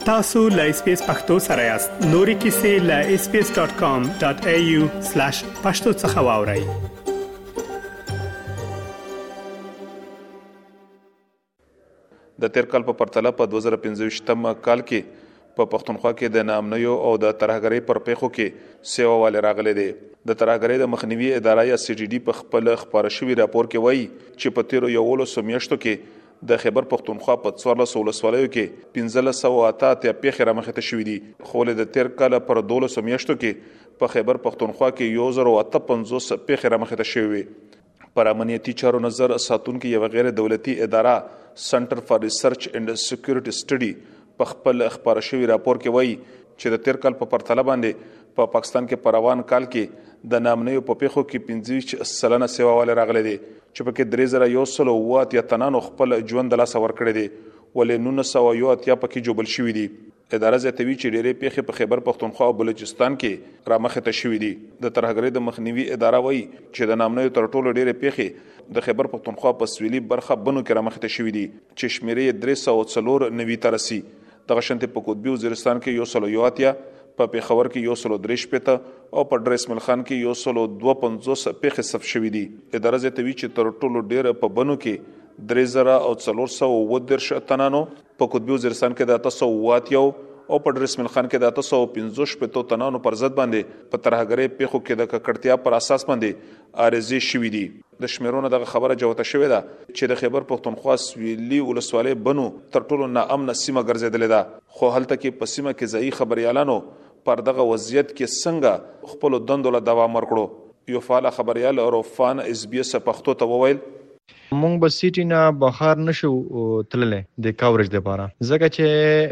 tasu.lspacepakhtosarayast nori kisi.lspace.com.au/pakhtosakhawauri. د تیر کال په پرتله په 2015م کال کې په پښتونخوا کې د نامنیو او د ترهګرۍ پر پیښو کې سیوا والي راغلي دي. د ترهګرۍ د مخنیوي اداره یا سی ډي ډي په خپل خبره شوی راپور کې وایي چې په تیر یو میاشتو کې د خیبر پښتونخوا په 14 ولسوالیو کې 1508 پیښې رامخته شوې دي، خو د تیر کال پر 12 میاشتو کې په خیبر پښتونخوا کې 1058 پیښې رامخته شوې. پر امنیتي چارو نظر ساتونکو یو غیر دولتي اداره سنټر فار ریسرچ اینڈ سکیورټي سټډي په خپل خبره شوی راپور کې وایي چې د تیر کال په پرتله باندې په پاکستان کې په روان کال کې د نامنیو په پیښو کې 25% سیوا والي راغلي دي چې په کې 3108 تنانو خپل ژوند د لاس ور کړی دي، ولې 908 پکې جوبل شوی دي. اداره زیاتوي چې ډېرې پیښې په خیبر پښتونخوا او بلوچستان کې رامخته شوې دي. د ترهګرۍ د مخنیوي اداره وایي چې د نامنیو تر ټولو ډېرې پیښې د خیبر پښتونخوا په سویلي برخه بنو کې رامخته شوې دي چې شمیرې 394 ته رسي. دغه شانتي په قطبي وزیرستان کې 108، په پیښور کې 163 او په ډریسمل خان کې 152 پیښې ثبت شوې دي. اداره زیاتوي چې تر ټولو ډېر په بنو کې 3410 تنانو، په قطبي وزیرستان کې 808 او په ډریسمل خان کې 815 تنانو پر ضد باندې په ترهګرۍ پیښو کې د ککړتیا پر اساس باندې عارضي شوې دي. د شمیرونو دغه خبره جوته شوې ده چې د خیبر پښتونخوا سویلي ولسوالۍ بنو تر ټولو ناامنه سیمه ګرځېدلې ده، خو هلته کې په سیمه کې ځایي خبريالانو پر دغه وضعیت کې څنګه خپل دندو له دوام ورکړو. یو فعال خبريال روفان اس بي اس پښتو ته وویل مونږ به سیټی نه بهر نشو تللې د کاورج لپاره، ځکه چې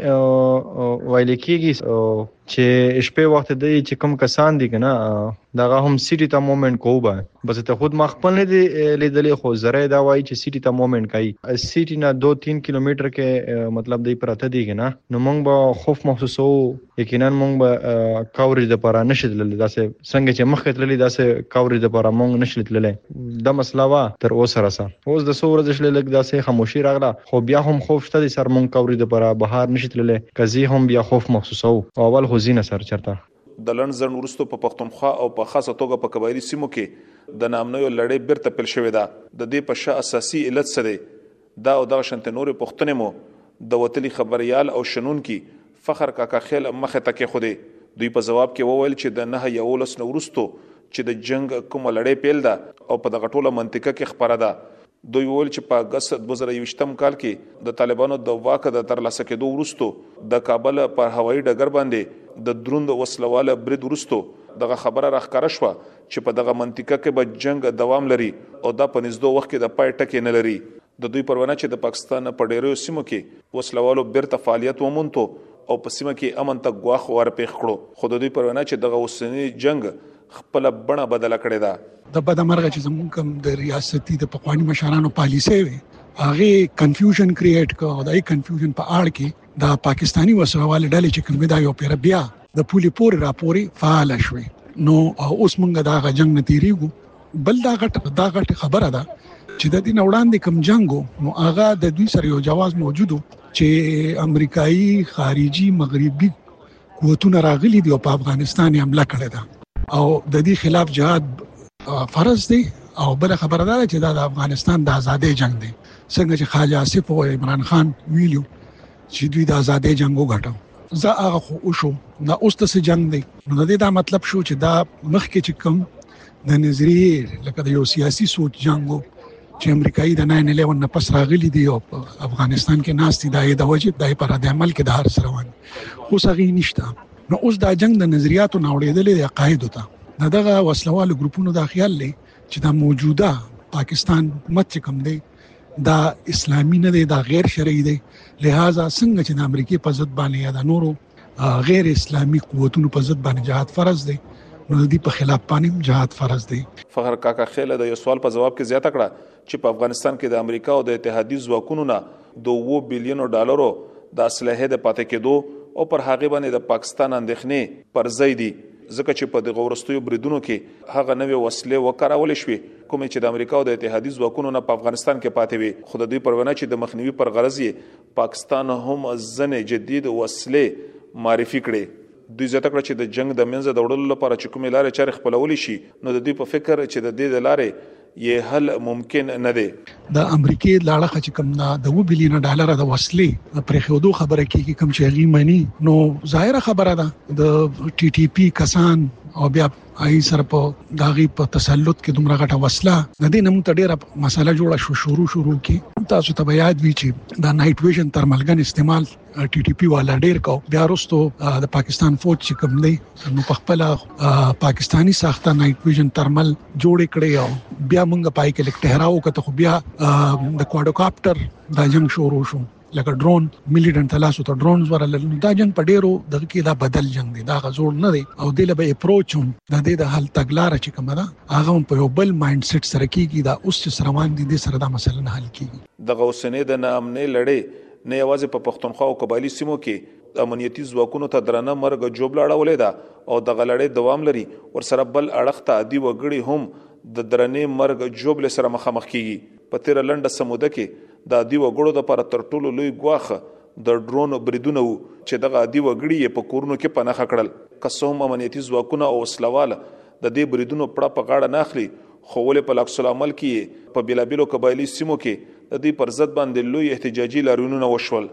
وایل کېږي چې شپې وخت دی چې کوم کسان دي کنه دغه هم سیټی ته موومېنټ کوو، بس ته خود مخبل نه دی لیدلې، خو زره دا وایي چې سیټی ته موومېنټ کوي. سیټی نه 2-3 کیلومتر کې مطلب دی پراته دی کنه، نو مونږ به خوف محسوسو، یقینا مونږ به کاورج لپاره نشدل، داسې څنګه چې مخکې تللې داسې کاورج لپاره مونږ نشدل. دا مسله وا تر اوسه راسه اوس د څو ورځې شلې لګ داسې خاموشي راغله، خو بیا هم خوف شته دي سر مونږ کاورج لپاره بهر نشدل، کزي هم بیا خوف محسوسو. اول خو زینه سر چرته د لنډ ورستو په پښتونخوا او په خاصه توګه په قبایلی سیمو کې د نامنیو لړۍ بیرته پیل شوې ده. د دې په شا اساسي علت څه دی؟ دا او دغه شنت نورې پښتنې مو د وتلي خبريال او شنون کې فخر کاکا خیل مخه تکي خوده. دوی په جواب کې وویل چې د 9 ورستو چې د جنگ کوم لړۍ پیل ده او په دغه ټوله منطقه کې خبره ده. دوی وویل چې په اگست 2020 کال کې د طالبانو د واک د ترلاسه کېدو ورستو د کابل پر هوایي ډګر باندې د دروند وسلواله برید ورستو دغه خبره راخکاره شو چې په دغه منطقه کې به جنگ دوام لري او دا په نږدې وخت کې د پای ټکی نه لري. د دوی پرونه چې د پاکستان په ډیرو سیمو کې وسلوالو بیرته فعالیت ومنته او په سیمه کې امن ته غواخ ورپېخ کړو، خو د دوی پرونه چې دغه اوسنی جنگ خپل بڼه بدله کړې ده. د بدمرغه چې زموږ کوم د ریاستي د پخوانی مشرانو پالیسي وي هغه کنفیوژن کریټ کو او دای کنفیوژن په اړه کې د پاکستانی وسوال ډلې چې کوم دا یو پیر بیا د پولی پور راپوري فعال شوي. نو اوس موږ دا جنگ نتیریږو. بل دا غټ خبره ده چې د دې وړاندې کوم جنگو نو هغه د دوی سره یو جواز موجودو چې امریکایي خارجي مغربي قوتونه راغلي دي او په افغانستان یې حمله کړې ده او د دې خلاف جهاد فرض دی. او بل خبره ده چې دا د افغانستان د ازادۍ جنگ دی، څنګه چې خواجه آصف او عمران خان ویلو چې دوی د ازادۍ جنگ وګټو. زه هغه خو وشو دا اوس ته جنگ دی. نو د دې دا مطلب شو چې دا مخکې چې کوم د نظریه لکه د یو سیاسي سوچ جنگو چې امریکایي د 9/11 نه پس راغلي دي او افغانستان کې ناستي دا د وجه د پر د عمل کې د هر سروان اوس هغه نشته. نو اوس دا جنگ د نظریاتو نوړېدلې د عقاید ته دغه وسلوال ګروپونو د خیال لې چې دا موجوده پاکستان حکومت کوم دی دا اسلامي نه دی، دا غیر شرعي دی، لہذا څنګه چې د امریکای په ضد باندې یا د نورو غیر اسلامي قوتونو په ضد باندې جهاد فرض دی، نو د دې په خلاف باندې جهاد فرض دی. فخر کاکا خیل د یو سوال په جواب کې زیاته کړه چې په افغانستان کې د امریکا او د اتحادیې ځواکونو نه $2 بلین د اسلحه د پاتې کېدو او پر هغه باندې د پاکستان اندېښنې پر ځای دي ځکه چې په دغه ورستیو بریدونو کې هغه نوې وسلې وکارول شوې کومې چې د امریکا او د اتحادیې ځواکونو نه په افغانستان کې پاتې وي خو د دوی پر وینا چې د مخنیوي پر غرض یې پاکستان هم ځنې جدید وسلې معرفي کړې دوی زیاته کړه چې د جنگ د منځه د وړلو لپاره چې کومې لارې چارې خپلولی شي نو د دوی په فکر چې د دې د لارې یې حل ممکن نه دی د امریکای لاړه چې کوم د $2 بلین د وسلې پرې خودو خبره کیږي کوم چې غي مانی نو ظاهره خبره ده د ټي ټي پی کسان او بیا آی سره په داغي په تسلط کې دومره غټه وسله د دې نوم ته ډیره مسله جوړه شروع کې تاسو ته یاد وی چې د نایټ ویژن ترملګن استعمال ټي ټي پی والا ډیر کو بیا وروسته د پاکستان فوج چې کوم دی نو په خپل پاکستانی ساخته نایټ ویژن ترمل جوړ کړي او بیا مونږ پای کې لیک ټهراو کته خو بیا د کوادوکاپټر د جنگ شروع شو لکه ډرون میلیټنټ تلاسو ته ډرونز ورل دا جنگ په ډیرو دغه کې دا بدل جنگ دی دا غزور نه دی او د لبه اپروچ هم د دې د حل تګلار چې کومه ده هغه په یو بل مایند سیټ سره کیږي دا اوس چې روان دي د سره دا مسله نه حل کیږي د غوسنې د نامنې لړۍ نه یوازې په پښتونخوا او قبایلی سیمو کې د امنیتي ځواکونو ته درنه مرګ جوړ لاړولې ده او د غلړې دوام لري ورسره بل اړخ ته عادي وګړي هم د درنې مرګ جوړ سره مخامخ کیږي په تیر لنډه سموده کې د عادي وګړو د لپاره تر ټولو لوی ګواخه د ډرون بریدونه چې دغه عادي وګړي په کورونو کې پناه کړل قسم امنیتي ځواکونه او وسلوال د دې بریدونو پړه په غاړه نه اخلي خو ولې په عکس العمل کې په بیلابیلو قبایلی سیمو کې د دې پر ضد باندې لوی احتجاجي لاریونونه وشول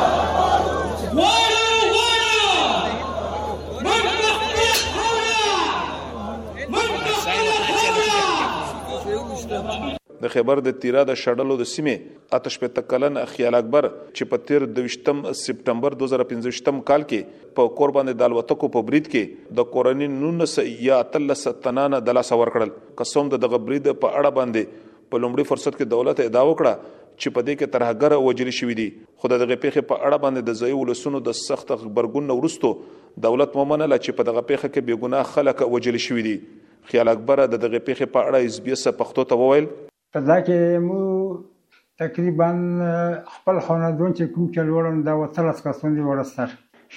د خیبر د تیرا د شړلو د سیمې آتش په تکلن خیال اکبر چې په تیر 22 سپټمبر 2015 کال کې په قربان د الوتکو په برید کې د کورنۍ 19 یا 13 تنانه د لاس ور کړل قسم د برید په اړه باندې په لومړي فرصت کې دولت ادعا وکړه چې په دې کې ترهګر وجل شوې دي خو دغه پیښه په اړه باندې د ځای ولسونو د سخت خبرګون ورستو دولت مومنه چې په دغه پیښه کې بے ګناه خلک وجل شوې دي خیال اکبر د دغه پیښه په اړه اس بي اس پښتو ته وویل په دا کې مو تقریبا خپل خاندان چې کوم چلوړم دا وتلس کسان دي ورستر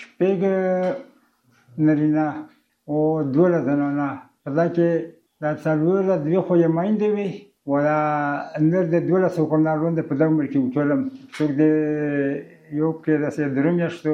شپږ نرینه او 12 زنانه په دا کې دا څلور دوی خو یې مایندې وي ولا اندر د 12 کورنارون د په دمر کې وټولم څوک د یو کې د سې درمیاشتو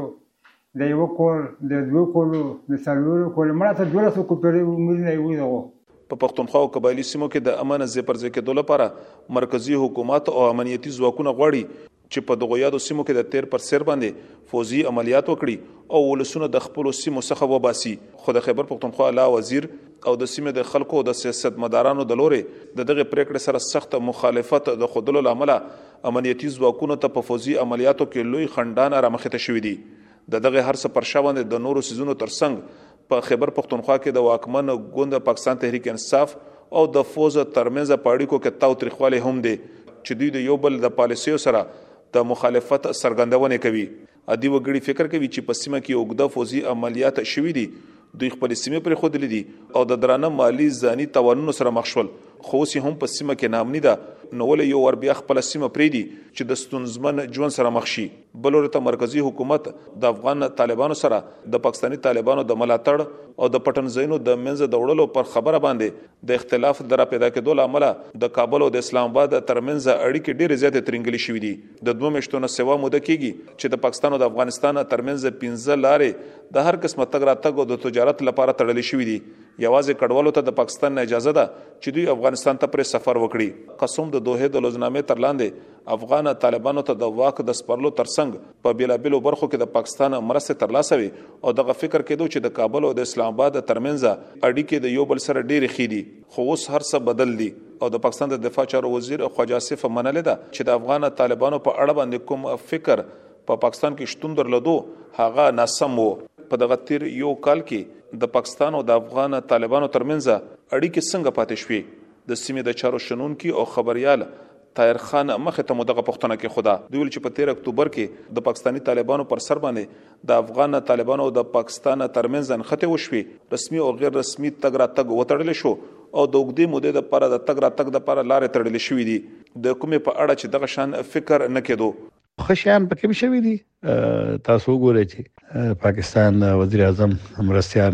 د یو کور د دوه کولو د څلور کول مړه ته 12 کو پرې عمر نه وي دغه په پښتونخوا او قبایلی سیمو کې د امن زپر ځکه لپاره مرکزی حکومت او امنیتي ځواکونه غواړي چې په دغه یادو سیمو کې د تیر پر سر باندې فوزي عملیات وکړي او ولسونه د خپل سیمو څخه وباسي خو د خیبر پښتونخوا لا وزیر او د سیمې د خلکو د سیاستمدارانو د لوري دغه پریکړه سره سخت مخالفت د خودلو لامل امنیتي ځواکونو ته په فوزي عملیاتو کې لوی خندان را مخته شوې دي دغه هر څه پر شاوند د نورو سيزونو ترڅنګ په خیبر پښتونخوا کې د واکمن ګوند پاکستان تحریک انصاف او د فوز ترمنځ پاړیکو کې تاو تریخواله هم دي چې دوی د یو بل د پالیسیو سره د مخالفت سرګندونه کوي ادي وګړي فکر کوي چې په سیمه کې اوګده فوزي عملیات شوې دي دوی خپل سیمه پر خود لیدي او د درانه مالی ځاني توانونو سره مخ شول خو سي هم په سیمه کې نامني ده نو ول یو ور بیا خپل سیمه پریدي چې د ستونزمن ژوند سره مخ شي بلورته مرکزی حکومت د افغان طالبانو سره د پاکستانی طالبانو د ملاتړ او د پټن زینو د منځ د وړلو پر خبره باندې د اختلاف در پیدا کېدو لامل د کابل او د اسلام آباد ترمنځ اړیکې ډېرې زیاتې ترنګلې شوې دي د دوه میاشتو نه سوا موده کېږي چې د پاکستان او د افغانستان ترمنځ 15 لارې د هر قسمه تګ راتګ او د تجارت لپاره تړلې شوې دي یوازې کډوالو ته د پاکستان نه اجازه ده چې دوی افغانستان ته پر سفر وکړي قسم د دوه د لوزنامې تر لاندې افغان طالبانو ته د واک د سپرلو ترڅنګ په بیلابیلو برخو کې د پاکستان مرسته ترلاسه وي او دغه فکر کېدو چې د کابل او د اسلام آباد ترمنځ اړیکې د یو بل سره ډېرې خېدي خو اوس هر څه بدل دي او د پاکستان د دفاع چارو وزیر خواجه آصف منل ده چې د افغان طالبانو په اړه باندې کوم فکر په پاکستان کې شتون درلودو هغه ناسم وو په دغه تیر یو کال کې د پاکستان او د افغان طالبانو ترمنځ اړیکې څنګه پاتې شوې د سیمې د چارو شنونکي او خبريال طاهر خان مخه ته مدغه پښتنه کې خدا دوی چې په 13 اکتوبر کې د پاکستانی طالبانو پر سر باندې د افغان طالبانو او د پاکستان ترمنځ انخته وشوي رسمي او غیر رسمي تګ راتګ وتړل شو او د وګړي مودې د لپاره د تګ راتګ د لپاره لارې تړلې شوې دي د کومه په اړه چې دغه شان فکر نه کېدو خوشیان پکې شوی دي تاسو وګورئ چې پاکستان وزیر اعظم مرستيال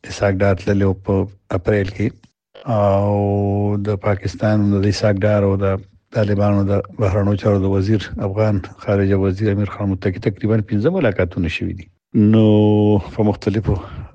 اسحاق ډار تللی په اپریل کې او د پاکستان د اسحاق ډار او د طالبانو د بهرنیو چارو د وزیر افغان خارجه وزیر امیر خان متقی تقریبا 15 ملاقاتونه شوي دي. نو په مختلفو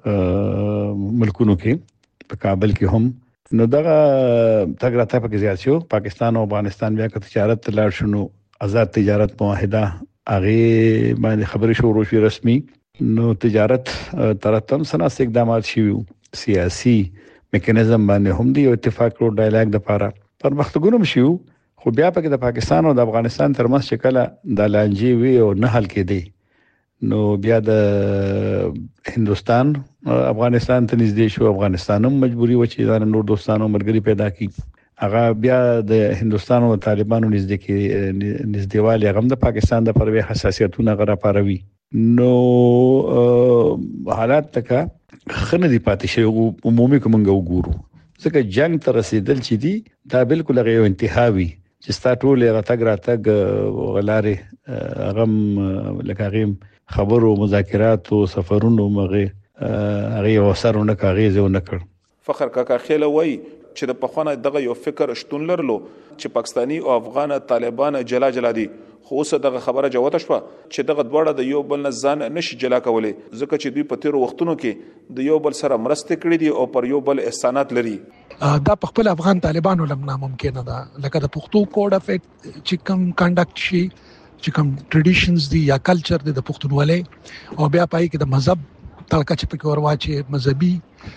ملکونو کې په کابل کې هم نو دغه تګ راتګ پکې زیات شو. پاکستان او افغانستان بیا که تجارت ته لاړ شنو آزاد تجارت معاهده هغه باندې خبرې شروع شوې رسمي. نو تجارت ترتم سناس اقدامات شوي سیاسي میکانیزم باندې هم دی اتفاق او ډایلاګ د لپاره پرمختګونه شوي. خو بیا پکې د پاکستان او د افغانستان ترمنځ چې کله د لانجې وی او نه حل کېدی نو بیا د هندستان افغانستان ته نږدې شو. افغانستان هم مجبوري و چې دا نور دوستانو مرګري پیدا کړي. هغه بیا د هندستان او طالبانو نږدېوالی هغه د پاکستان د پروي حساسیتونه غره پاروي. نو حالات تکا خنه دی پاتې شي عمومي کومنګ وګورو ځکه جنگ ته رسیدل چې دي دا بالکل غو انتهاوي چې ستا ټول راتګ غلارې غم لکه غیم خبرو مذاکرات او سفرونو هغه وسرونه کاغذ نه کړ. فخر کاکا خیل وای چې د پخوانه دغه یو فکر شتون لرلو چې پاکستانی او افغان طالبان جلا دي خو اوس دغه خبره جوته شو چې دغه دواړه د یو بل نه ځان نشي جلا کولای ځکه چې دوی په تیر وختونو کې د یو بل سره مرسته کړې دي او پر یو بل احسانات لري. دا په خپل افغان طالبانو لمنا ممکن ده لکه د پښتو کوډ اف چې کوم کنډکټ شي چې کوم ټریډیشنز دي یا کلچر دي د پښتونولۍ او بیا پای کې د مذهب تلکه چې پکې ورواچي مذهبي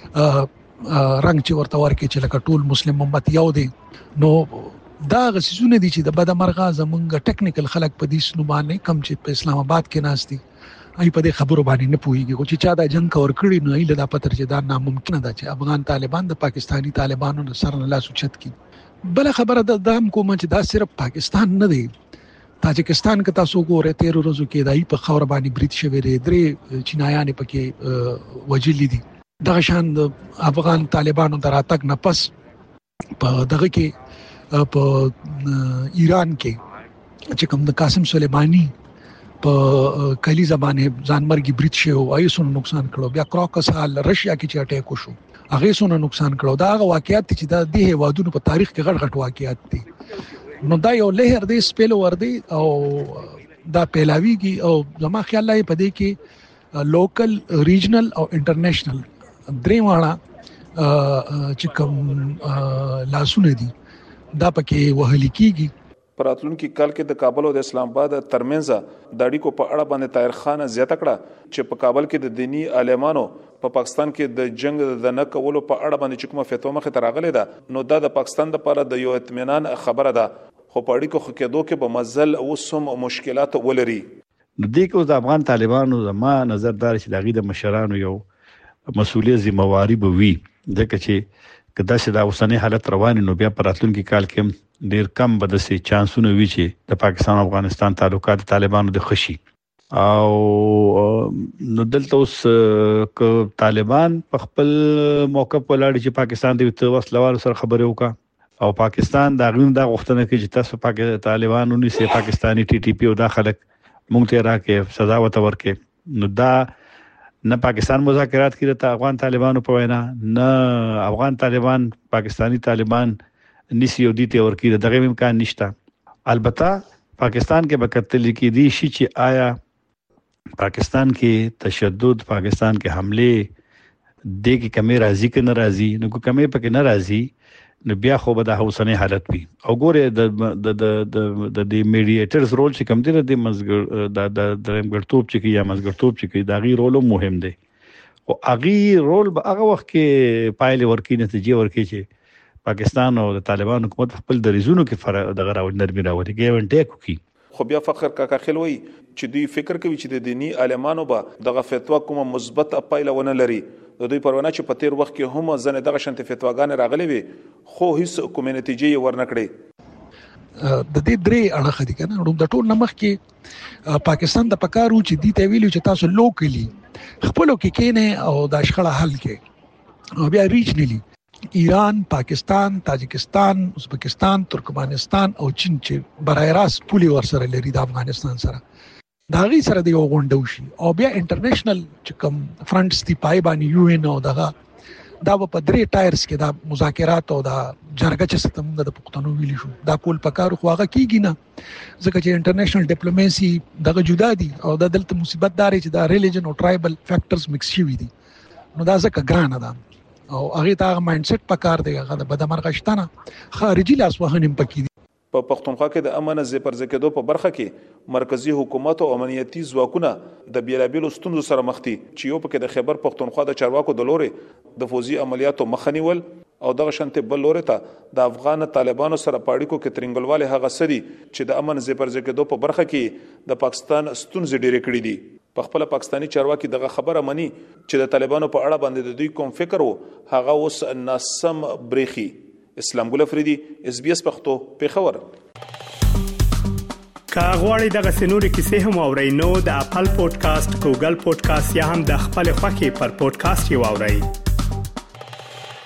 رنګ چې ورته ورکې چې لکه ټول مسلم امت یو دی. نو دا غسیزونه دي چې د بد مرغه زمونږ ټیکنیکل خلک په دې سنومانه کم چې په اسلام آباد کې ناشتي ای په دې خبرو باندې نه پويږي او چې چا دا جنگ کور کړی نو ایله دا پتر چې دا ناممکن ده چې افغان طالبان د پاکستانی طالبانو سره نه لاس اوچت کی. بل خبره د هم کوم چې دا صرف پاکستان نه دی تاجکستان کې تاسو ګورئ 13 ورځې کې دای په خبر باندې بریټ شوی دی درې چینایان پکې وجلی دي. دغه شان د افغان طالبانو دراتک نه پس په دغه کې په ایران کې چې کوم د قاسم سلیمانی په کلی زبانه ځانمرګي بریټ شو ایسونو نقصان کړو. بیا کراکس حال رشیا کې چې اٹیک وشو هغه سونه نقصان کړو. دا هغه واقعیت چې د دې هوادونو په تاریخ کې غټ واقعیت دي. نو دا یو لهر دی سپیل ور دی او دا پیلاویږي او زما خیال لای په دې کې لوکل ریجنل او انټرنیشنل درې واړه چې کوم لاسونه دي دا پکې وهل کیږي. پراتلونکو کال کې د کابل او د اسلام آباد ترمنځ د اړیکو په اړه باندې طاهر خان زیاته کړه چې په کابل کې د دینی عالمانو په پاکستان کې د جنگ د نه کولو په اړه باندې کومه فتوا مخه تراغله ده نو دا د پاکستان لپاره د یو اطمینان خبره ده خو په اړیکو خکېدو کې به مزل او سم مشکلات ولري. د دې کې د افغان طالبانو زما نظر دار چې دغه د مشرانو یو مسؤلیت ذمہواری به وي ځکه چې کدا چې دا اوسنی حالت روان نو بیا پر راتلونکي کال کې ډیر کم به د سي چانسونه وي چې د پاکستان او افغانستان تعلقات طالبانو د خشي او نو دلته اوس ک طالبان په خپل موقف ولاړ چې پاکستان د وسلوال سره خبرې وکړه او پاکستان دا غوښتنه کوي چې تاسو طالبانو ني پاکستانی ټي ټي پی او داخله مونږ ته راکې سزا ورکړي نو دا نه پاکستان مذاکرات کړي ته افغان طالبانو په وینا نه افغان طالبان پاکستانی طالبان نسی او دي ته ورکړي دغه امکان نشته. البته پاکستان کې بکتل کې دي شي چې آیا پاکستان کې تشدد پاکستان کې حمله د کې کمی راضي کې ناراضي نو کومه پکې ناراضي نو بیا خو به د حوسنه حالت وي او ګوره د میډییټرز رول چې کوم دی د مزګر د درمګرتوب چې یا مزګرتوب چې دا غي رول مهم دی او اغي رول به هغه وخت کې پایله ورکی نتیجه ورکی چې پاکستان او د طالبان حکومت خپل د ریزونو کې فرق دغه راوړ نرمي راوړي ګیون ټیک کوي. خو بیا فخر کاکا خلوی چې دوی فکر کوي چې د دینی عالمانو به دغه فتوا کومه مثبت پایله ونه لري د دوی پرونه چې په تیر وخت کې هم ځنه دغه شنت فتواګان راغلي وي خو هیڅ کومه نتیجه ورنکړي. د دې درې اړه دي کنه د ټول نمخ کې پاکستان د پکارو چې دي ته ویلو چې تاسو لوکلی خپلو کې کینه او د اشخړه حل کې او بیا ریجنلی ایران، پاکستان، تاجکستان، ازبکستان، ترکمنستان او چین چې برای راست پولی ورسره لري د افغانستان سره دا غي سره دی غونډو شي او بیا انټرنیشنل چې کوم فرنټس دی پای باندې یو ان او دا په درې ټایرز کې دا مذاکرات او دا جرګه چې ستمږه د پښتنو ویلی شو دا کول پکارو خو هغه کیږي نه ځکه چې انټرنیشنل ډیپلوماسي دغه جدا دي او د دلته مصیبت داري چې دا ریلیجن او ټرایبل فیکټرز مکس شوي دي نو دا ځکه ګرانه ده او هغه ته مایند سیټ پکار دی هغه د بدمرغشتنه خارجي لاسوهنه پکې دي په پښتونخوا کې د امن زپر زکېدو په برخه کې مرکزی حکومت او امنیتي ځواکونه د بیلابیلو ستونزو سره مخ دي چې یو پکې د خیبر پښتونخوا د چارواکو د لوري د فوزي عملیاتو مخنیول او دغه شنته بل لوري ته د افغان طالبانو سره پاړیکو کې ترنګلواله هغه سړي چې د امن زپر زکېدو په برخه کې د پاکستان ستونزې ډېرې کړې دي په خپل پاکستانی چارواکي دغه خبره مني چې د طالبانو په اړه باندې د دوی کوم فکر وو هغه اوس ناسم بریخي. اسلام ګل افریدي SBS پښتو پیښور. کاغوري دغه سنوري کیسې هم او رینو د خپل پودکاسټ ګوګل پودکاسټ یا هم د خپل خاكي پر پودکاسټ یو اورئ.